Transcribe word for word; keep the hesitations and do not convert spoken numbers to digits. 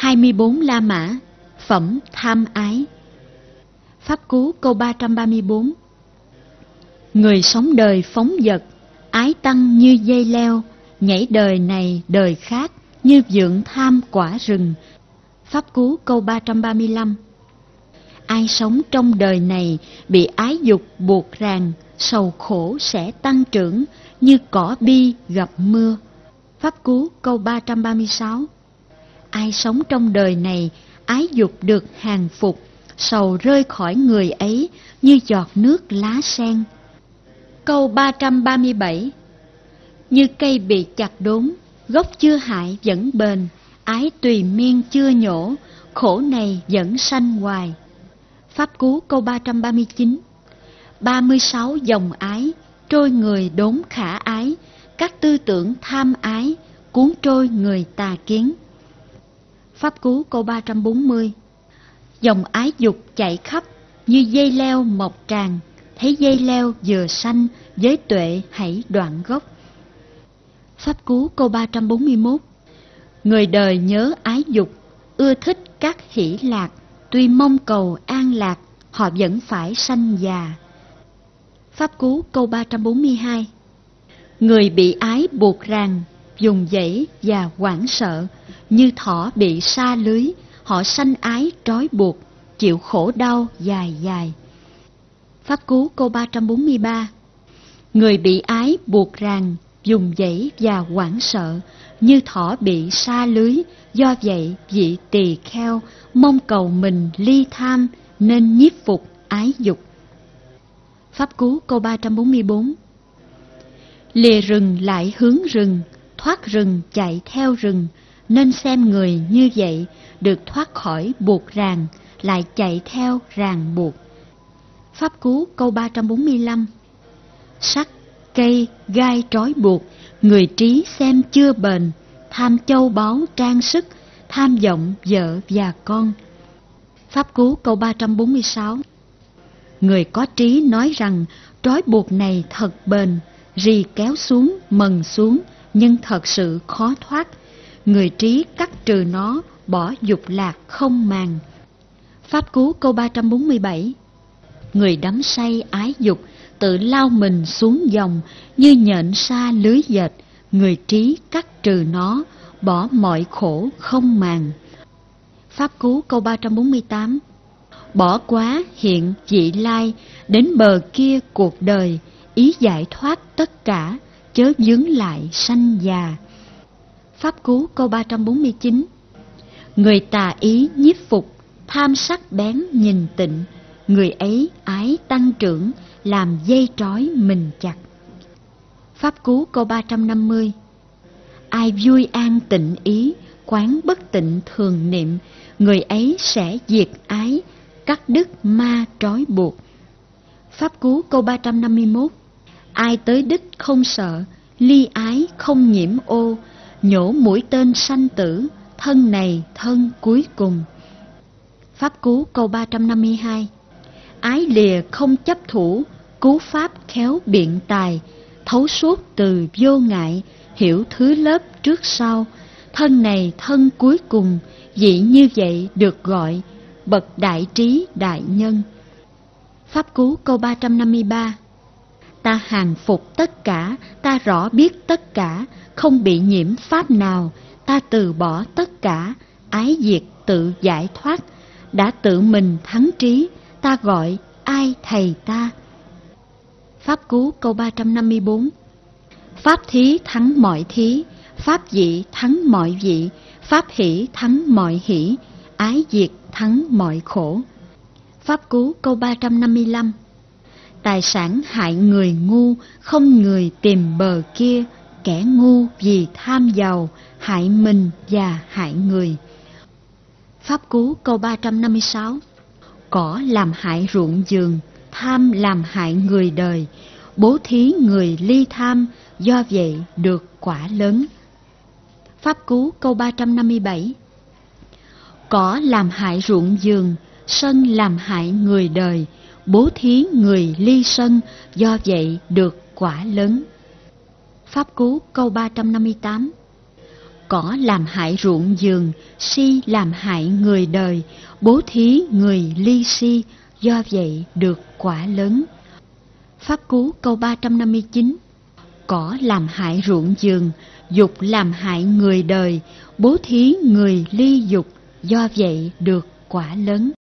hai mươi bốn La Mã, phẩm tham ái. Pháp Cú câu ba trăm ba mươi bốn. Người sống đời phóng dật, ái tăng như dây leo, nhảy đời này đời khác như vượng tham quả rừng. Pháp Cú câu ba trăm ba mươi lăm. Ai sống trong đời này bị ái dục buộc ràng, sầu khổ sẽ tăng trưởng như cỏ bi gặp mưa. Pháp Cú câu ba trăm ba mươi sáu. Ai sống trong đời này ái dục được hàng phục, sầu rơi khỏi người ấy như giọt nước lá sen. Câu ba trăm ba mươi bảy. Như cây bị chặt đốn, gốc chưa hại vẫn bền, ái tùy miên chưa nhổ, khổ này vẫn sanh hoài. Pháp Cú câu ba trăm ba mươi chín. ba mươi sáu dòng ái, trôi người đốn khả ái, các tư tưởng tham ái, cuốn trôi người tà kiến. Pháp Cú câu ba trăm bốn mươi. Dòng ái dục chạy khắp, như dây leo mọc tràn, thấy dây leo vừa sanh, với tuệ hãy đoạn gốc. Pháp Cú câu ba trăm bốn mươi mốt. Người đời nhớ ái dục, ưa thích các hỷ lạc, tuy mong cầu an lạc, họ vẫn phải sanh già. Pháp Cú câu ba trăm bốn mươi hai. Người bị ái buộc ràng, dùng dãy và hoảng sợ, như thỏ bị sa lưới, họ sanh ái trói buộc, chịu khổ đau dài dài. Pháp Cú câu ba trăm bốn mươi ba. Người bị ái buộc ràng, dùng dãy và hoảng sợ, như thỏ bị sa lưới, do vậy vị tỳ kheo mong cầu mình ly tham nên nhiếp phục ái dục. Pháp Cú câu ba trăm bốn mươi bốn. Lìa rừng lại hướng rừng, thoát rừng chạy theo rừng, nên xem người như vậy được thoát khỏi buộc ràng, lại chạy theo ràng buộc. Pháp Cú câu ba trăm bốn mươi lăm. Sắt, cây, gai trói buộc, người trí xem chưa bền, tham châu báu trang sức, tham vọng vợ và con. Pháp Cú câu ba trăm bốn mươi sáu. Người có trí nói rằng trói buộc này thật bền, rì kéo xuống, mần xuống, nhưng thật sự khó thoát. Người trí cắt trừ nó, bỏ dục lạc không màng. Pháp Cú câu ba trăm bốn mươi bảy. Người đắm say ái dục, tự lao mình xuống dòng, như nhện sa lưới dệt. Người trí cắt trừ nó, bỏ mọi khổ không màng. Pháp Cú câu ba trăm bốn mươi tám. Bỏ quá hiện vị lai, đến bờ kia cuộc đời, ý giải thoát tất cả, chớ vướng lại sanh già. Pháp Cú câu ba trăm bốn mươi chín. Người tà ý nhiếp phục, tham sắc bén nhìn tịnh, người ấy ái tăng trưởng, làm dây trói mình chặt. Pháp Cú câu ba trăm năm mươi. Ai vui an tịnh ý, quán bất tịnh thường niệm, người ấy sẽ diệt ái, cắt đứt ma trói buộc. Pháp Cú câu ba trăm năm mươi mốt. Ai tới đích không sợ, ly ái không nhiễm ô, nhổ mũi tên sanh tử, thân này thân cuối cùng. Pháp Cú câu ba trăm năm mươi hai. Ái lìa không chấp thủ, cứu pháp khéo biện tài, thấu suốt từ vô ngại, hiểu thứ lớp trước sau, thân này thân cuối cùng, vị như vậy được gọi bậc đại trí đại nhân. Pháp Cú câu ba trăm năm mươi ba. Ta hàng phục tất cả, ta rõ biết tất cả, không bị nhiễm pháp nào, ta từ bỏ tất cả, ái diệt tự giải thoát, đã tự mình thắng trí, ta gọi ai thầy ta. Pháp Cú câu ba trăm năm mươi bốn. Pháp thí thắng mọi thí, pháp dị thắng mọi dị, pháp hỷ thắng mọi hỷ, ái diệt thắng mọi khổ. Pháp Cú câu ba trăm năm mươi lăm. Tài sản hại người ngu, không người tìm bờ kia, kẻ ngu vì tham giàu, hại mình và hại người. Pháp Cú câu ba trăm năm mươi sáu. Cỏ làm hại ruộng vườn, tham làm hại người đời, bố thí người ly tham, do vậy được quả lớn. Pháp Cú câu ba trăm năm mươi bảy. Cỏ làm hại ruộng vườn, sân làm hại người đời, bố thí người ly sân, do vậy được quả lớn. Pháp Cú câu ba trăm năm mươi tám. Cỏ làm hại ruộng vườn, si làm hại người đời, bố thí người ly si, do vậy được quả lớn. Pháp Cú câu ba trăm năm mươi chín. Cỏ làm hại ruộng vườn, dục làm hại người đời, bố thí người ly dục, do vậy được quả lớn.